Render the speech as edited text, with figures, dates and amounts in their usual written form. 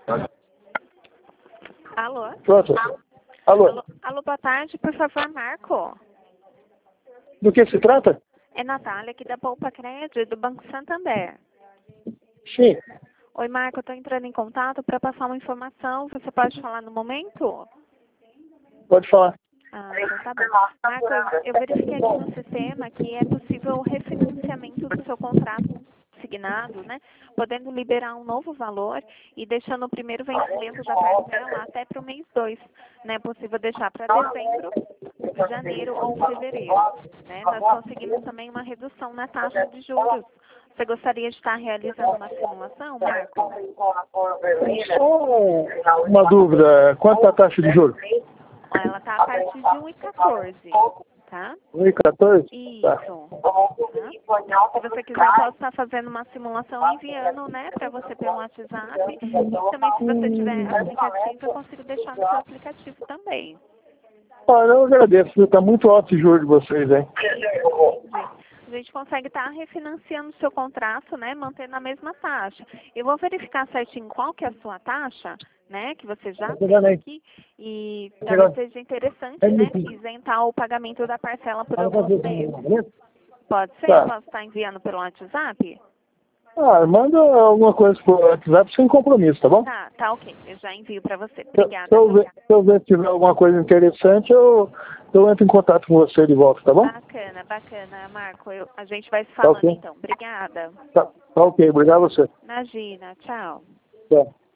Alô? Pronto. Alô? Alô, boa tarde, por favor, Marco. Do que se trata? É Natália aqui da Poupa Crédito, do Banco Santander. Sim. Oi, Marco, eu estou entrando em contato para passar uma informação. Você pode falar no momento? Pode falar. Ah, então tá bom. Marco, eu verifiquei aqui no sistema que é possível o refinanciamento do seu contrato assignado, né? Podendo liberar um novo valor e deixando o primeiro vencimento da parcela até para o mês 2, né? É possível deixar para dezembro, janeiro ou fevereiro, né? Nós conseguimos também uma redução na taxa de juros. Você gostaria de estar realizando uma simulação, Marco? Só uma dúvida. Quanto é a taxa de juros? Ó, ela está a partir de 1,14, tá? 1,14? Isso. Tá. Tá? Se você quiser, eu posso estar fazendo uma simulação e enviando, né, para você pelo WhatsApp. E também, se você tiver aplicativo, eu consigo deixar no seu aplicativo também. Olha, eu agradeço. Está muito alto o juro de vocês, hein? A gente consegue estar refinanciando o seu contrato, né, mantendo a mesma taxa. Eu vou verificar certinho qual que é a sua taxa, né, que você já tem aqui, e talvez seja interessante, né, isentar o pagamento da parcela por alguns meses. Pode ser? Tá. Posso estar enviando pelo WhatsApp? Manda alguma coisa por WhatsApp sem compromisso, tá bom? Tá ok. Eu já envio para você. Se Obrigada. eu ver se tiver alguma coisa interessante, eu entro em contato com você de volta, tá bom? Bacana, Marco. A gente vai se Tá falando ok. então. Obrigada. Tá ok, obrigado a você. Imagina. Tchau. Tchau.